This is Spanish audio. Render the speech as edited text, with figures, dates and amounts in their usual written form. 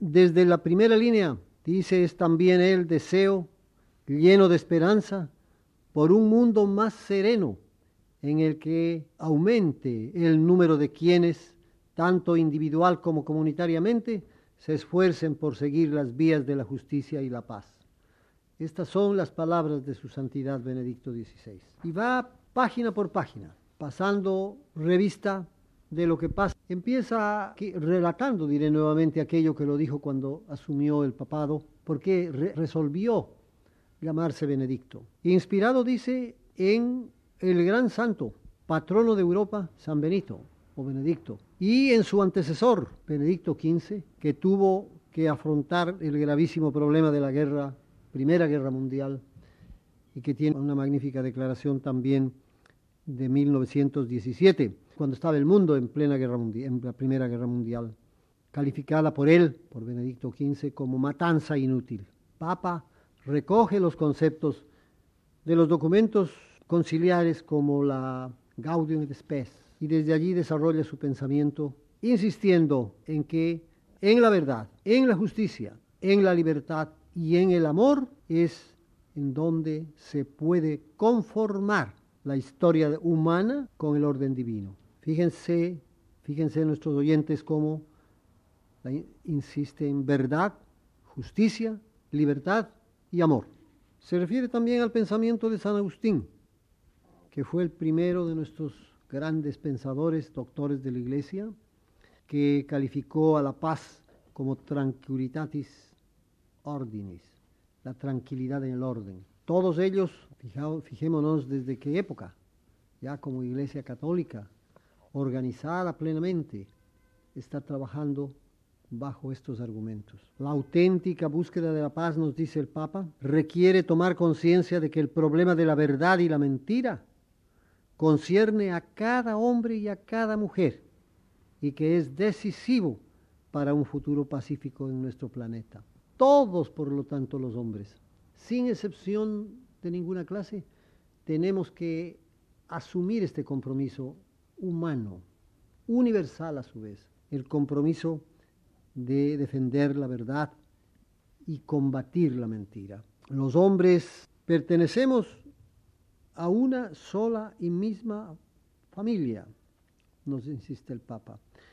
desde la primera línea, dice, es también el deseo lleno de esperanza por un mundo más sereno, en el que aumente el número de quienes, tanto individual como comunitariamente, se esfuercen por seguir las vías de la justicia y la paz. Estas son las palabras de su santidad Benedicto XVI. Y va página por página, pasando revista de lo que pasa. Empieza relatando, diré nuevamente, aquello que lo dijo cuando asumió el papado, porque resolvió llamarse Benedicto. Inspirado, dice, en el gran santo, patrono de Europa, San Benito o Benedicto, y en su antecesor, Benedicto XV, que tuvo que afrontar el gravísimo problema de la Primera Guerra Mundial, y que tiene una magnífica declaración también de 1917, cuando estaba el mundo en plena guerra mundial, en la Primera Guerra Mundial, calificada por él, por Benedicto XV, como matanza inútil. Papa recoge los conceptos de los documentos conciliares como la Gaudium et Spes, y desde allí desarrolla su pensamiento, insistiendo en que en la verdad, en la justicia, en la libertad y en el amor es en donde se puede conformar la historia humana con el orden divino. Fíjense nuestros oyentes cómo insiste en verdad, justicia, libertad y amor. Se refiere también al pensamiento de San Agustín, que fue el primero de nuestros grandes pensadores, doctores de la Iglesia, que calificó a la paz como tranquilitatis ordinis, la tranquilidad en el orden. Todos ellos, fijémonos desde qué época, ya como Iglesia Católica, organizada plenamente, está trabajando bajo estos argumentos. La auténtica búsqueda de la paz, nos dice el Papa, requiere tomar conciencia de que el problema de la verdad y la mentira concierne a cada hombre y a cada mujer, y que es decisivo para un futuro pacífico en nuestro planeta. Todos, por lo tanto, los hombres, sin excepción de ninguna clase, tenemos que asumir este compromiso humano, universal a su vez, el compromiso de defender la verdad y combatir la mentira. Los hombres pertenecemos a una sola y misma familia, nos insiste el Papa.